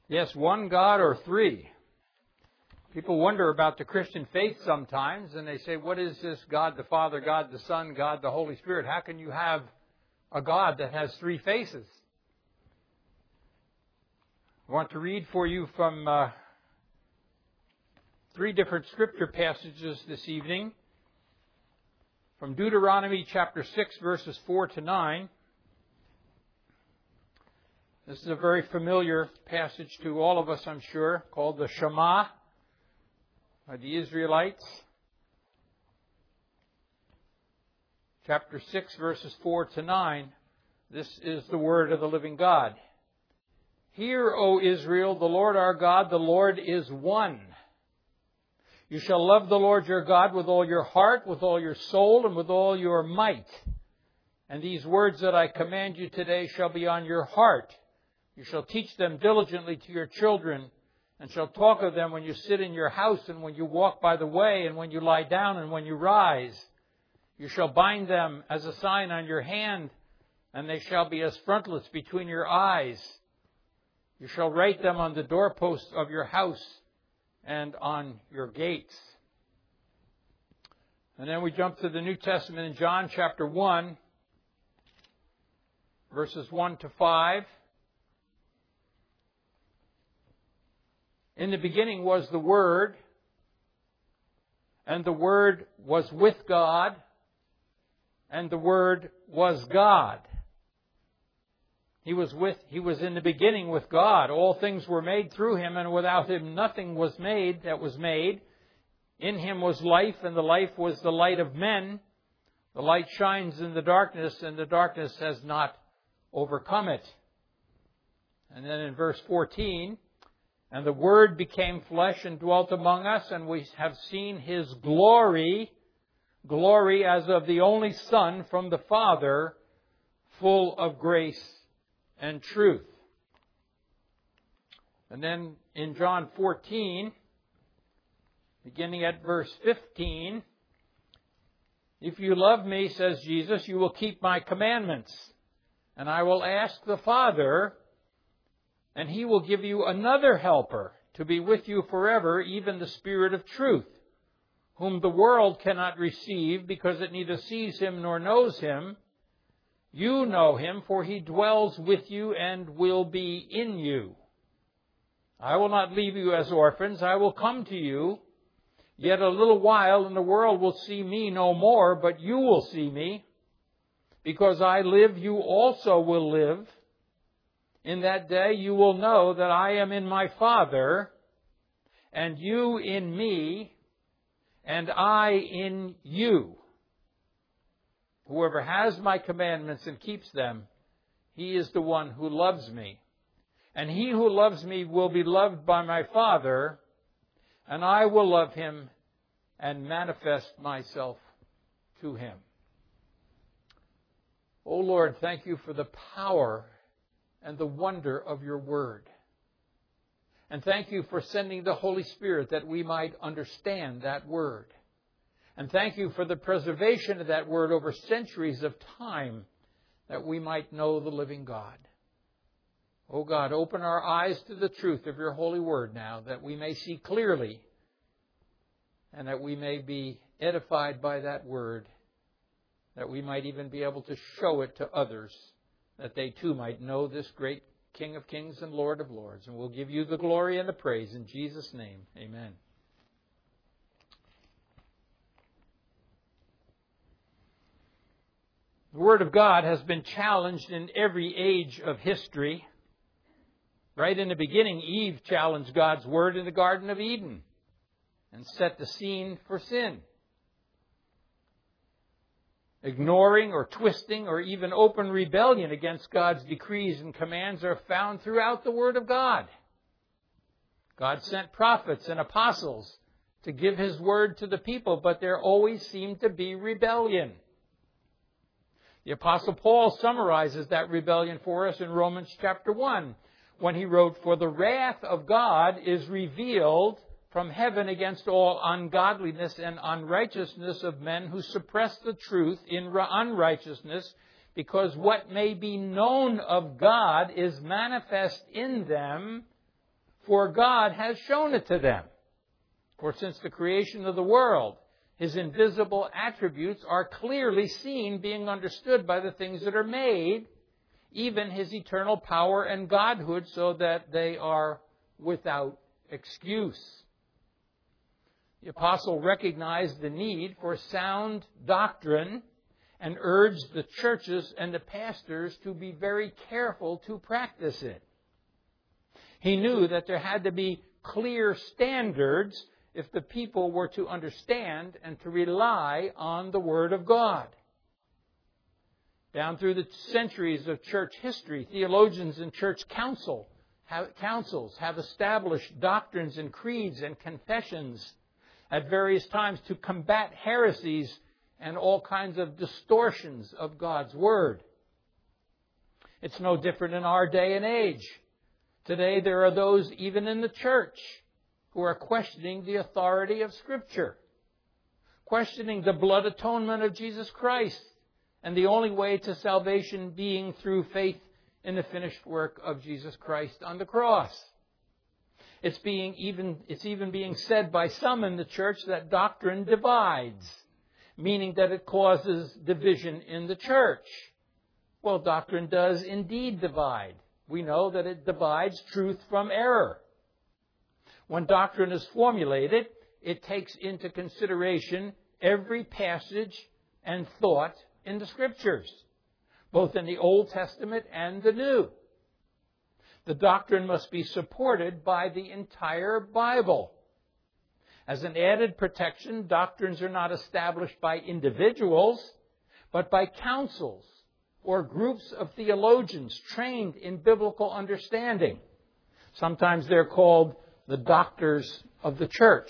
Yes, one God or three. People wonder about the Christian faith sometimes, and they say, what is this God the Father, God the Son, God the Holy Spirit? How can you have a God that has three faces? I want to read for you from three different scripture passages this evening. From Deuteronomy chapter 6, verses 4 to 9. This is a very familiar passage to all of us, I'm sure, called the Shema by the Israelites. Chapter 6, verses 4 to 9. This is the word of the living God. Hear, O Israel, the Lord our God, the Lord is one. You shall love the Lord your God with all your heart, with all your soul, and with all your might. And these words that I command you today shall be on your heart. You shall teach them diligently to your children, and shall talk of them when you sit in your house, and when you walk by the way, and when you lie down, and when you rise. You shall bind them as a sign on your hand, and they shall be as frontlets between your eyes. You shall write them on the doorposts of your house and on your gates. And then we jump to the New Testament in John chapter 1, verses 1 to 5. In the beginning was the Word, and the Word was with God, and the Word was God. He was in the beginning with God. All things were made through Him, and without Him nothing was made that was made. In Him was life, and the life was the light of men. The light shines in the darkness, and the darkness has not overcome it. And then in verse 14, and the Word became flesh and dwelt among us, and we have seen His glory, glory as of the only Son from the Father, full of grace and truth. And then in John 14, beginning at verse 15, if you love me, says Jesus, you will keep my commandments. And I will ask the Father, and He will give you another helper to be with you forever, even the Spirit of truth, whom the world cannot receive because it neither sees Him nor knows Him. You know Him, for He dwells with you and will be in you. I will not leave you as orphans. I will come to you. Yet a little while, and the world will see me no more, but you will see me. Because I live, you also will live. In that day you will know that I am in my Father, and you in me, and I in you. Whoever has my commandments and keeps them, he is the one who loves me. And he who loves me will be loved by my Father, and I will love him and manifest myself to him. O Lord, thank you for the power and the wonder of your word. And thank you for sending the Holy Spirit that we might understand that word. And thank you for the preservation of that word over centuries of time, that we might know the living God. O God, open our eyes to the truth of your holy word now, that we may see clearly, and that we may be edified by that word, that we might even be able to show it to others, that they too might know this great King of Kings and Lord of Lords. And we'll give you the glory and the praise in Jesus' name. Amen. The Word of God has been challenged in every age of history. Right in the beginning, Eve challenged God's Word in the Garden of Eden and set the scene for sin. Ignoring or twisting or even open rebellion against God's decrees and commands are found throughout the Word of God. God sent prophets and apostles to give His Word to the people, but there always seemed to be rebellion. The Apostle Paul summarizes that rebellion for us in Romans chapter 1 when he wrote, "For the wrath of God is revealed from heaven against all ungodliness and unrighteousness of men who suppress the truth in unrighteousness, because what may be known of God is manifest in them, for God has shown it to them. For since the creation of the world, His invisible attributes are clearly seen, being understood by the things that are made, even His eternal power and Godhood, so that they are without excuse. The apostle recognized the need for sound doctrine and urged the churches and the pastors to be very careful to practice it. He knew that there had to be clear standards if the people were to understand and to rely on the Word of God. Down through the centuries of church history, theologians and church councils have established doctrines and creeds and confessions at various times to combat heresies and all kinds of distortions of God's Word. It's no different in our day and age. Today there are those even in the church who are questioning the authority of Scripture, questioning the blood atonement of Jesus Christ, and the only way to salvation being through faith in the finished work of Jesus Christ on the cross. It's even being said by some in the church that doctrine divides, meaning that it causes division in the church. Well, doctrine does indeed divide. We know that it divides truth from error. When doctrine is formulated, it takes into consideration every passage and thought in the Scriptures, both in the Old Testament and the New. The doctrine must be supported by the entire Bible. As an added protection, doctrines are not established by individuals, but by councils or groups of theologians trained in biblical understanding. Sometimes they're called the doctors of the church.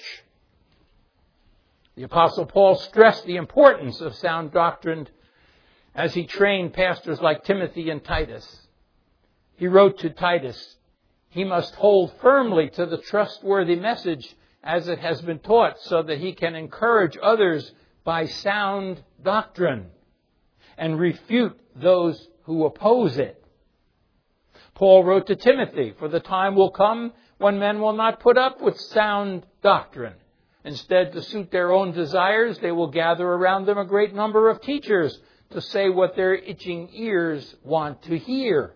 The Apostle Paul stressed the importance of sound doctrine as he trained pastors like Timothy and Titus. He wrote to Titus, he must hold firmly to the trustworthy message as it has been taught, so that he can encourage others by sound doctrine and refute those who oppose it. Paul wrote to Timothy, for the time will come when men will not put up with sound doctrine. Instead, to suit their own desires, they will gather around them a great number of teachers to say what their itching ears want to hear.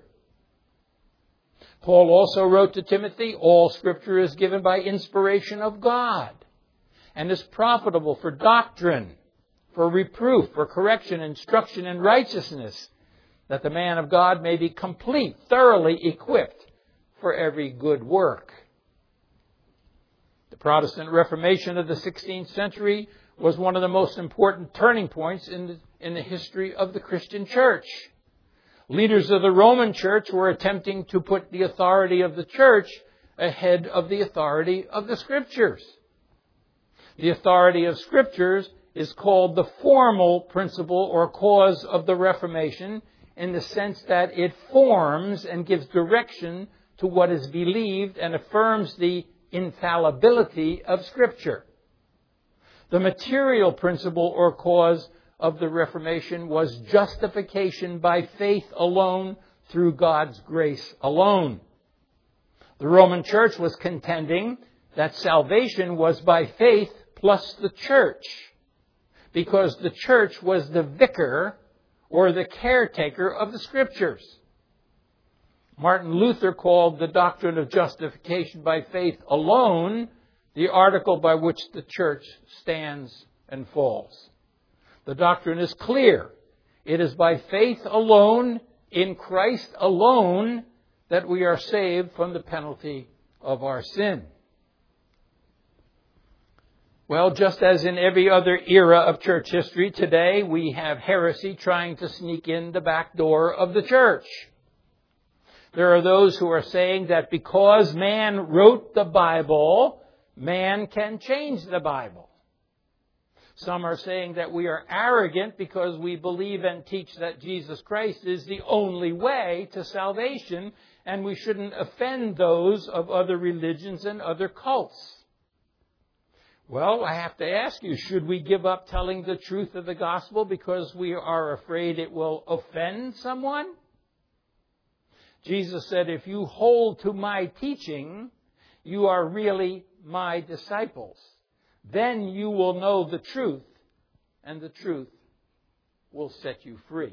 Paul also wrote to Timothy, all Scripture is given by inspiration of God and is profitable for doctrine, for reproof, for correction, instruction in righteousness, that the man of God may be complete, thoroughly equipped for every good work. The Protestant Reformation of the 16th century was one of the most important turning points in the history of the Christian church. Leaders of the Roman Church were attempting to put the authority of the church ahead of the authority of the Scriptures. The authority of Scriptures is called the formal principle or cause of the Reformation, in the sense that it forms and gives direction to what is believed and affirms the infallibility of Scripture. The material principle or cause of the Reformation was justification by faith alone through God's grace alone. The Roman Church was contending that salvation was by faith plus the church, because the church was the vicar or the caretaker of the Scriptures. Martin Luther called the doctrine of justification by faith alone the article by which the church stands and falls. The doctrine is clear. It is by faith alone, in Christ alone, that we are saved from the penalty of our sin. Well, just as in every other era of church history, today we have heresy trying to sneak in the back door of the church. There are those who are saying that because man wrote the Bible, man can change the Bible. Some are saying that we are arrogant because we believe and teach that Jesus Christ is the only way to salvation, and we shouldn't offend those of other religions and other cults. Well, I have to ask you, should we give up telling the truth of the gospel because we are afraid it will offend someone? Jesus said, if you hold to my teaching, you are really my disciples. Then you will know the truth, and the truth will set you free.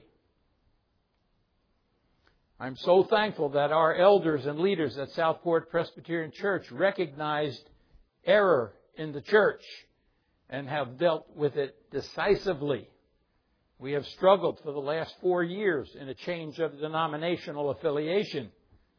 I'm so thankful that our elders and leaders at Southport Presbyterian Church recognized error in the church and have dealt with it decisively. We have struggled for the last 4 years in a change of denominational affiliation.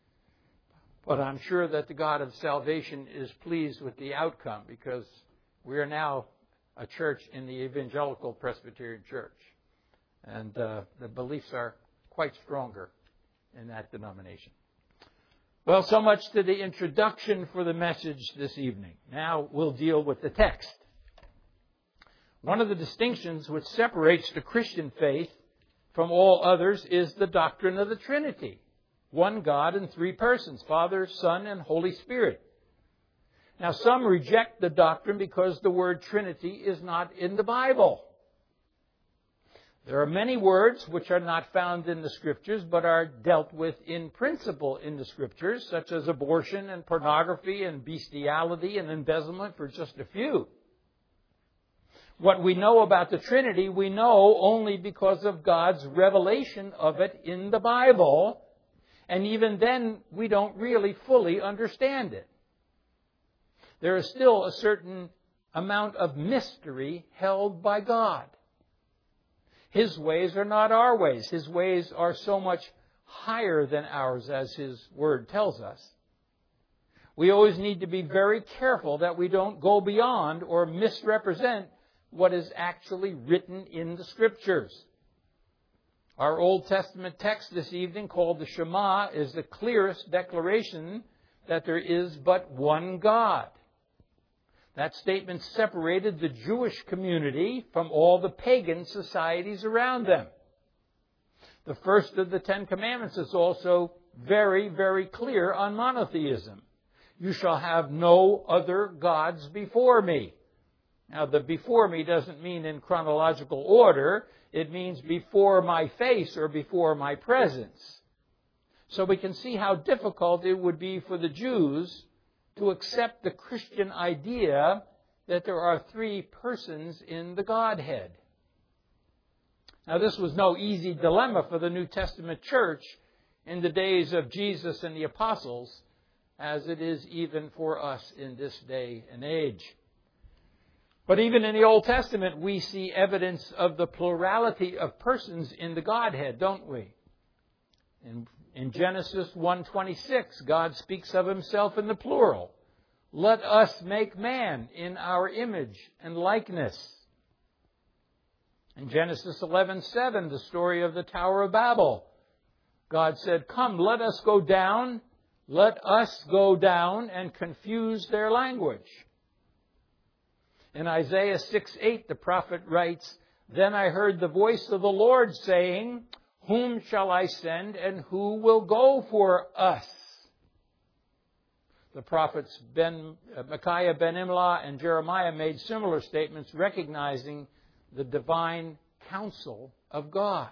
But I'm sure that the God of salvation is pleased with the outcome, because we are now a church in the Evangelical Presbyterian Church. And the beliefs are quite stronger in that denomination. Well, so much to the introduction for the message this evening. Now we'll deal with the text. One of the distinctions which separates the Christian faith from all others is the doctrine of the Trinity. One God in three persons, Father, Son, and Holy Spirit. Now, some reject the doctrine because the word Trinity is not in the Bible. There are many words which are not found in the Scriptures, but are dealt with in principle in the Scriptures, such as abortion and pornography and bestiality and embezzlement, for just a few. What we know about the Trinity, we know only because of God's revelation of it in the Bible. And even then, we don't really fully understand it. There is still a certain amount of mystery held by God. His ways are not our ways. His ways are so much higher than ours, as His Word tells us. We always need to be very careful that we don't go beyond or misrepresent what is actually written in the Scriptures. Our Old Testament text this evening, called the Shema, is the clearest declaration that there is but one God. That statement separated the Jewish community from all the pagan societies around them. The first of the Ten Commandments is also very, very clear on monotheism. You shall have no other gods before me. Now, the before me doesn't mean in chronological order. It means before my face or before my presence. So we can see how difficult it would be for the Jews to accept the Christian idea that there are three persons in the Godhead. Now, this was no easy dilemma for the New Testament church in the days of Jesus and the apostles, as it is even for us in this day and age. But even in the Old Testament, we see evidence of the plurality of persons in the Godhead, don't we? In Genesis 1:26, God speaks of Himself in the plural. Let us make man in our image and likeness. In Genesis 11:7, the story of the Tower of Babel, God said, come, let us go down and confuse their language. In Isaiah 6:8, the prophet writes, then I heard the voice of the Lord saying, whom shall I send and who will go for us? The prophets Micaiah ben Imlah and Jeremiah made similar statements, recognizing the divine counsel of God.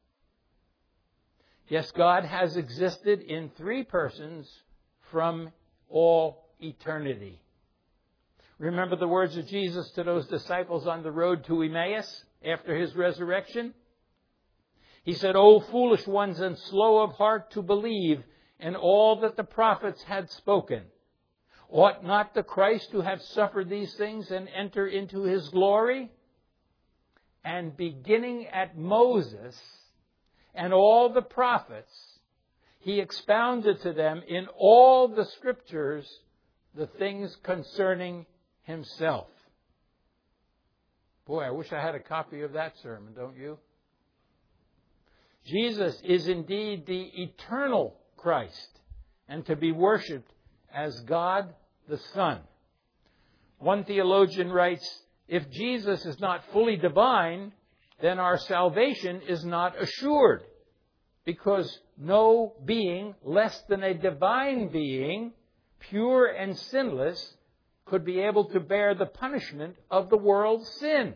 Yes, God has existed in three persons from all eternity. Remember the words of Jesus to those disciples on the road to Emmaus after His resurrection? He said, O foolish ones and slow of heart to believe in all that the prophets had spoken. Ought not the Christ to have suffered these things and enter into His glory? And beginning at Moses and all the prophets, He expounded to them in all the Scriptures the things concerning Himself. Boy, I wish I had a copy of that sermon, don't you? Jesus is indeed the eternal Christ and to be worshipped as God the Son. One theologian writes, if Jesus is not fully divine, then our salvation is not assured, because no being less than a divine being, pure and sinless, could be able to bear the punishment of the world's sin.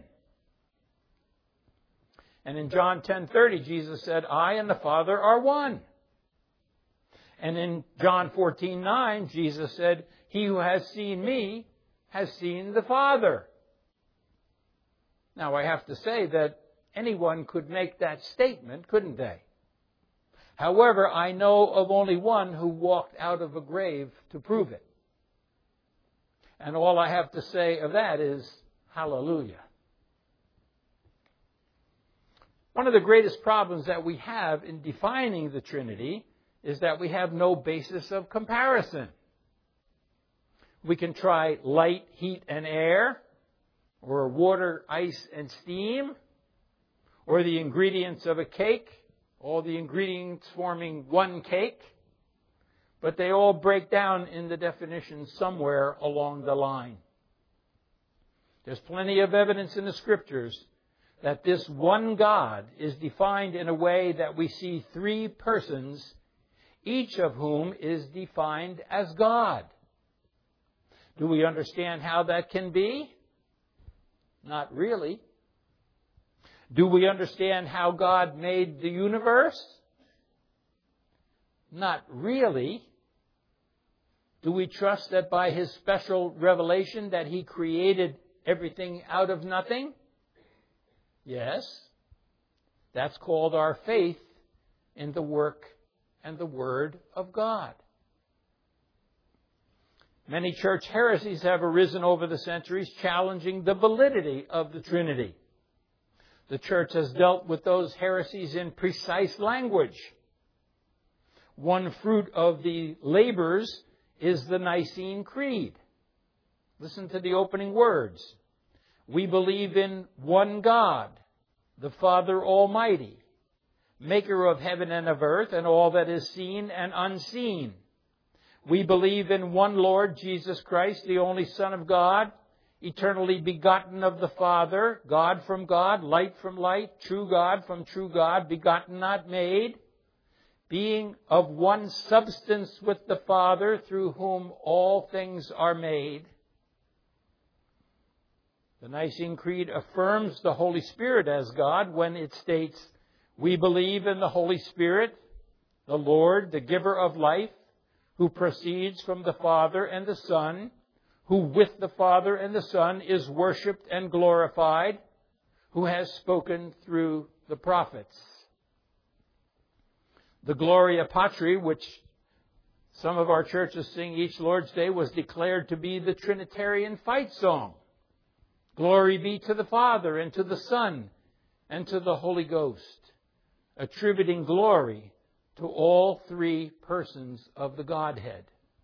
And in John 10:30, Jesus said, I and the Father are one. And in John 14:9, Jesus said, "He who has seen me has seen the Father." Now, I have to say that anyone could make that statement, couldn't they? However, I know of only one who walked out of a grave to prove it. And all I have to say of that is, hallelujah. One of the greatest problems that we have in defining the Trinity is that we have no basis of comparison. We can try light, heat, and air, or water, ice, and steam, or the ingredients of a cake, all the ingredients forming one cake, but they all break down in the definition somewhere along the line. There's plenty of evidence in the Scriptures that this one God is defined in a way that we see three persons, each of whom is defined as God. Do we understand how that can be? Not really. Do we understand how God made the universe? Not really. Do we trust that by His special revelation that He created everything out of nothing? Yes. That's called our faith in the work and the Word of God. Many church heresies have arisen over the centuries challenging the validity of the Trinity. The church has dealt with those heresies in precise language. One fruit of the labors is the Nicene Creed. Listen to the opening words. We believe in one God, the Father Almighty, maker of heaven and of earth and all that is seen and unseen. We believe in one Lord Jesus Christ, the only Son of God, eternally begotten of the Father, God from God, light from light, true God from true God, begotten, not made, being of one substance with the Father, through whom all things are made. The Nicene Creed affirms the Holy Spirit as God when it states, we believe in the Holy Spirit, the Lord, the giver of life, who proceeds from the Father and the Son, who with the Father and the Son is worshipped and glorified, who has spoken through the prophets. The Gloria Patri, which some of our churches sing each Lord's Day, was declared to be the Trinitarian fight song. Glory be to the Father and to the Son and to the Holy Ghost, attributing glory to all three persons of the Godhead.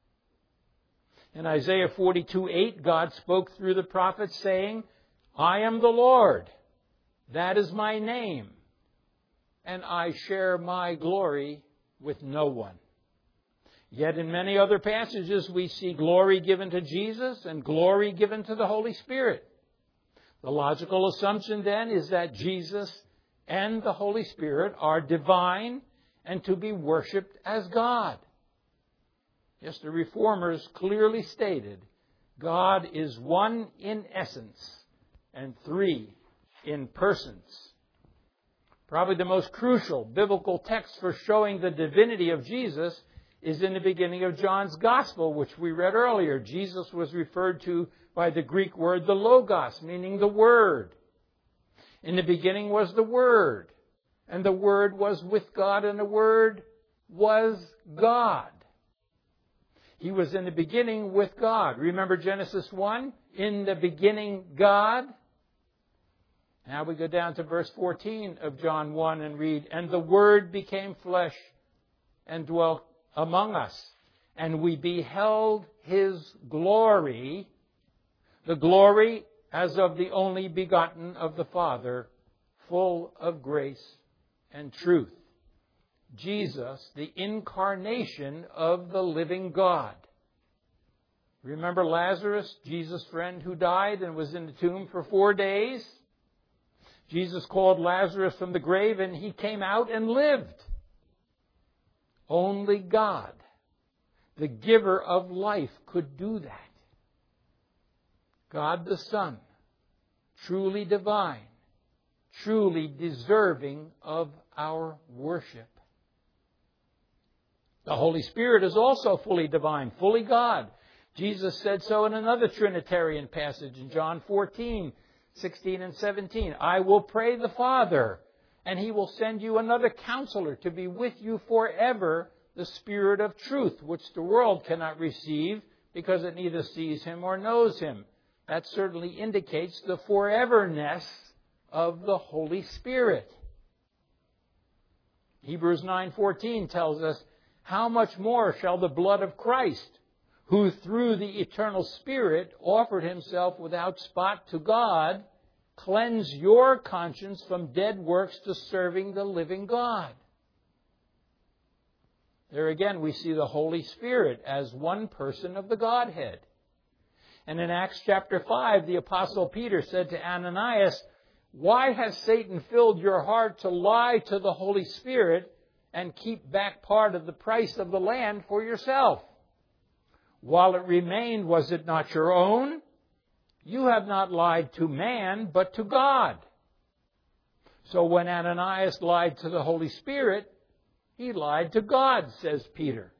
In Isaiah 42:8, God spoke through the prophet saying, I am the Lord, that is my name, and I share my glory with no one. Yet in many other passages we see glory given to Jesus and glory given to the Holy Spirit. The logical assumption then is that Jesus and the Holy Spirit are divine and to be worshipped as God. Yes, the Reformers clearly stated, God is one in essence and three in persons. Probably the most crucial biblical text for showing the divinity of Jesus is in the beginning of John's Gospel, which we read earlier. Jesus was referred to by the Greek word the Logos, meaning the Word. In the beginning was the Word, and the Word was with God, and the Word was God. He was in the beginning with God. Remember Genesis 1? In the beginning, God. Now we go down to verse 14 of John 1 and read, and the Word became flesh and dwelt among us, and we beheld His glory, the glory as of the only begotten of the Father, full of grace and truth. Jesus, the incarnation of the living God. Remember Lazarus, Jesus' friend who died and was in the tomb for 4 days? Jesus called Lazarus from the grave and he came out and lived. Only God, the giver of life, could do that. God the Son, truly divine, truly deserving of our worship. The Holy Spirit is also fully divine, fully God. Jesus said so in another Trinitarian passage in John 14, 16 and 17. I will pray the Father, and He will send you another counselor to be with you forever, the Spirit of truth, which the world cannot receive because it neither sees Him or knows Him. That certainly indicates the foreverness of the Holy Spirit. Hebrews 9:14 tells us, how much more shall the blood of Christ, who through the eternal Spirit offered Himself without spot to God, cleanse your conscience from dead works to serving the living God. There again we see the Holy Spirit as one person of the Godhead. And in Acts chapter 5, the Apostle Peter said to Ananias, why has Satan filled your heart to lie to the Holy Spirit and keep back part of the price of the land for yourself? While it remained, was it not your own? You have not lied to man, but to God. So when Ananias lied to the Holy Spirit, he lied to God, says Peter.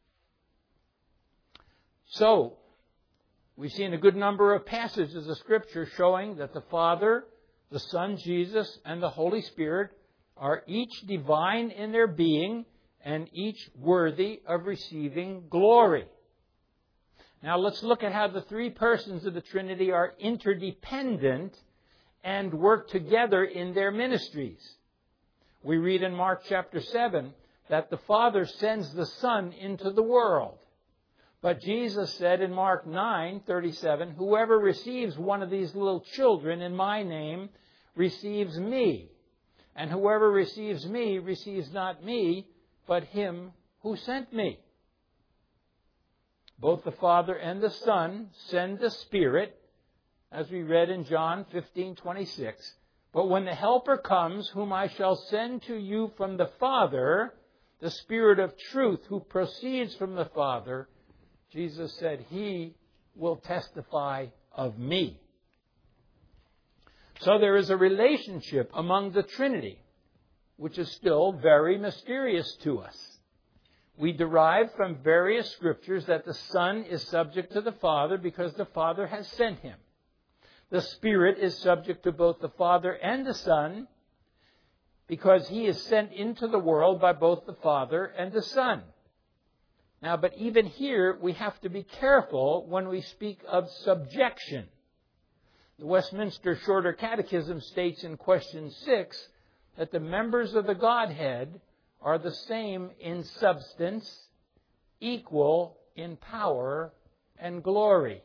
So, we've seen a good number of passages of Scripture showing that the Father, the Son, Jesus, and the Holy Spirit are each divine in their being and each worthy of receiving glory. Now let's look at how the three persons of the Trinity are interdependent and work together in their ministries. We read in Mark chapter 7 that the Father sends the Son into the world. But Jesus said in Mark 9:37, whoever receives one of these little children in my name receives me. And whoever receives me receives not me, but him who sent me. Both the Father and the Son send the Spirit, as we read in John 15:26. But when the Helper comes, whom I shall send to you from the Father, the Spirit of truth who proceeds from the Father, Jesus said, He will testify of me. So there is a relationship among the Trinity, which is still very mysterious to us. We derive from various scriptures that the Son is subject to the Father because the Father has sent Him. The Spirit is subject to both the Father and the Son because He is sent into the world by both the Father and the Son. Now, but even here, we have to be careful when we speak of subjection. The Westminster Shorter Catechism states in question 6 that the members of the Godhead are the same in substance, equal in power and glory.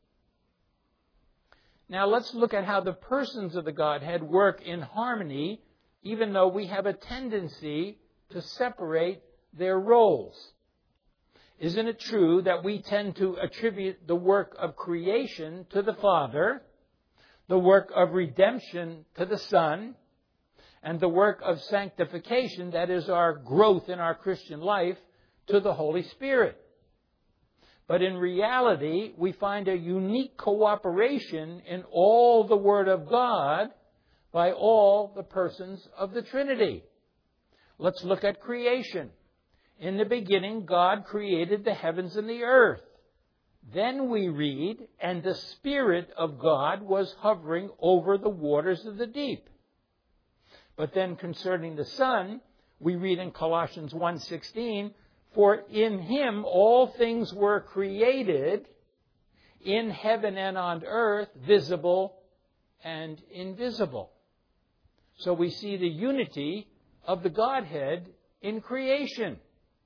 Now let's look at how the persons of the Godhead work in harmony, even though we have a tendency to separate their roles. Isn't it true that we tend to attribute the work of creation to the Father, the work of redemption to the Son, and the work of sanctification, that is our growth in our Christian life, to the Holy Spirit? But in reality, we find a unique cooperation in all the Word of God by all the persons of the Trinity. Let's look at creation. In the beginning, God created the heavens and the earth. Then we read, and the Spirit of God was hovering over the waters of the deep. But then concerning the Son, we read in Colossians 1:16, for in Him all things were created, in heaven and on earth, visible and invisible. So we see the unity of the Godhead in creation.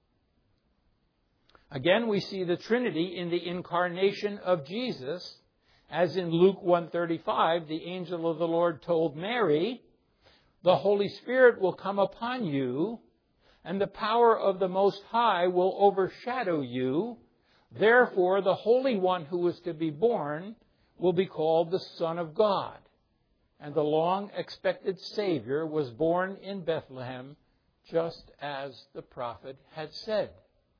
Again, we see the Trinity in the incarnation of Jesus, as in Luke 1:35, the angel of the Lord told Mary, the Holy Spirit will come upon you, and the power of the Most High will overshadow you. Therefore, the Holy One who is to be born will be called the Son of God. And the long-expected Savior was born in Bethlehem, just as the prophet had said.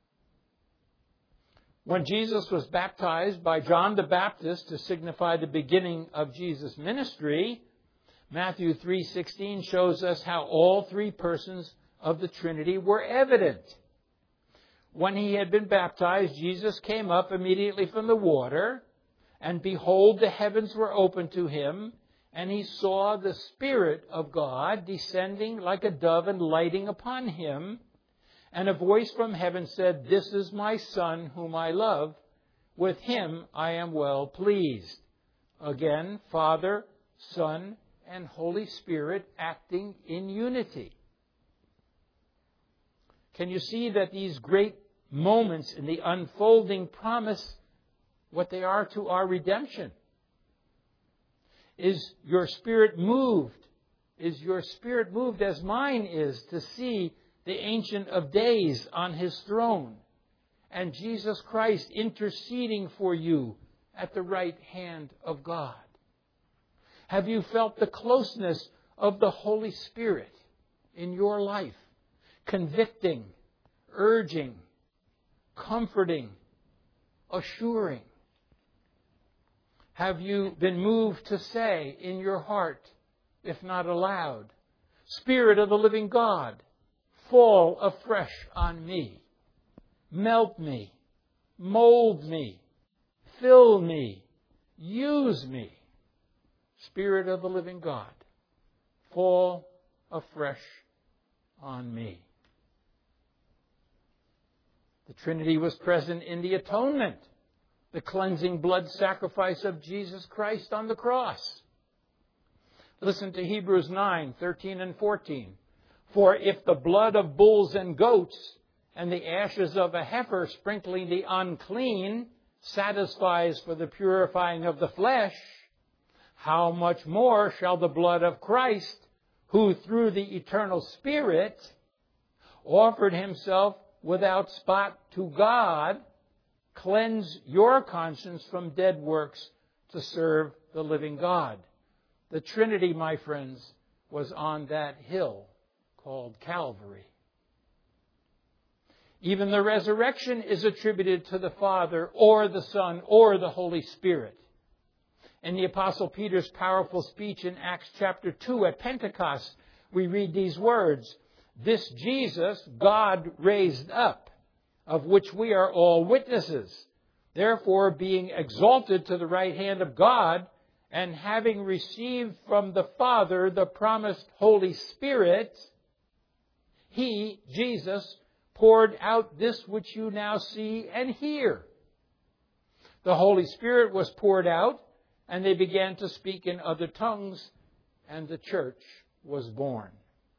When Jesus was baptized by John the Baptist to signify the beginning of Jesus' ministry, Matthew 3:16 shows us how all three persons of the Trinity were evident. when he had been baptized, Jesus came up immediately from the water, and behold, the heavens were opened to him, and he saw the Spirit of God descending like a dove and lighting upon him. And a voice from heaven said, "This is my Son whom I love. With him I am well pleased." Again, Father, Son, and Holy Spirit acting in unity. Can you see that these great moments in the unfolding promise, what they are to our redemption? Is your spirit moved? Is your spirit moved as mine is to see the Ancient of Days on his throne and Jesus Christ interceding for you at the right hand of God? Have you felt the closeness of the Holy Spirit in your life, convicting, urging, comforting, assuring? Have you been moved to say in your heart, if not aloud, "Spirit of the living God, fall afresh on me. Melt me, mold me, fill me, use me. Spirit of the living God, fall afresh on me." The Trinity was present in the atonement, the cleansing blood sacrifice of Jesus Christ on the cross. Listen to Hebrews 9:13 and 14. "For if the blood of bulls and goats and the ashes of a heifer sprinkling the unclean satisfies for the purifying of the flesh, how much more shall the blood of Christ, who through the eternal Spirit offered himself without spot to God, cleanse your conscience from dead works to serve the living God." The Trinity, my friends, was on that hill called Calvary. Even the resurrection is attributed to the Father or the Son or the Holy Spirit. In the Apostle Peter's powerful speech in Acts chapter 2 at Pentecost, we read these words, "This Jesus God raised up, of which we are all witnesses. Therefore, being exalted to the right hand of God, and having received from the Father the promised Holy Spirit, He, Jesus, poured out this which you now see and hear." The Holy Spirit was poured out, and they began to speak in other tongues, and the church was born.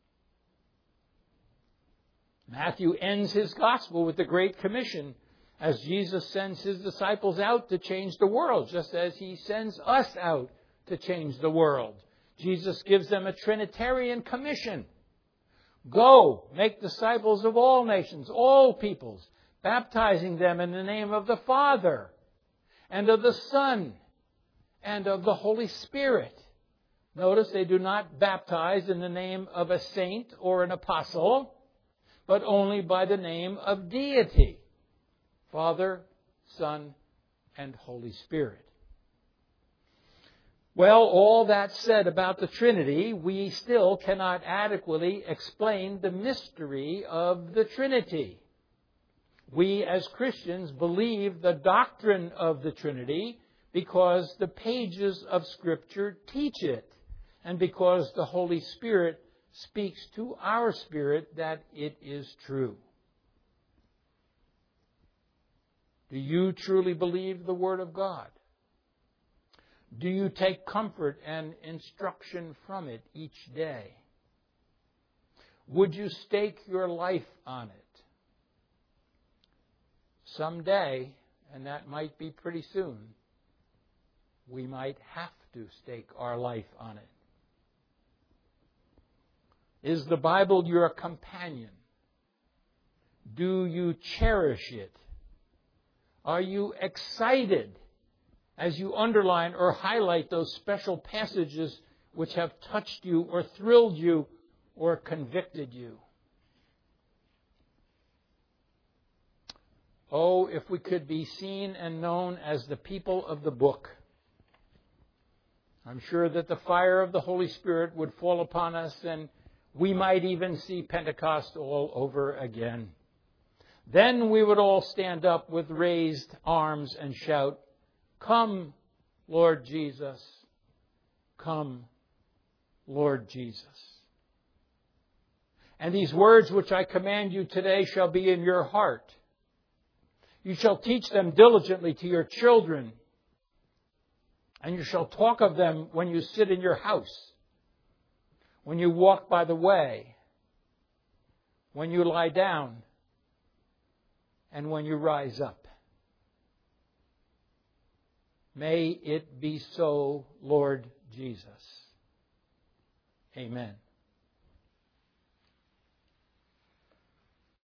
Matthew ends his gospel with the Great Commission as Jesus sends his disciples out to change the world, just as he sends us out to change the world. Jesus gives them a Trinitarian commission. "Go, make disciples of all nations, all peoples, baptizing them in the name of the Father and of the Son and of the Holy Spirit." Notice they do not baptize in the name of a saint or an apostle, but only by the name of deity, Father, Son, and Holy Spirit. Well, all that said about the Trinity, we still cannot adequately explain the mystery of the Trinity. We as Christians believe the doctrine of the Trinity because the pages of Scripture teach it, and because the Holy Spirit speaks to our spirit that it is true. Do you truly believe the Word of God? Do you take comfort and instruction from it each day? Would you stake your life on it? Someday, and that might be pretty soon, we might have to stake our life on it. Is the Bible your companion? Do you cherish it? Are you excited as you underline or highlight those special passages which have touched you or thrilled you or convicted you? Oh, if we could be seen and known as the people of the book. I'm sure that the fire of the Holy Spirit would fall upon us, and we might even see Pentecost all over again. then we would all stand up with raised arms and shout, "Come, Lord Jesus. Come, Lord Jesus." And these words which I command you today shall be in your heart. You shall teach them diligently to your children, and you shall talk of them when you sit in your house, when you walk by the way, when you lie down, and when you rise up. May it be so, Lord Jesus. Amen.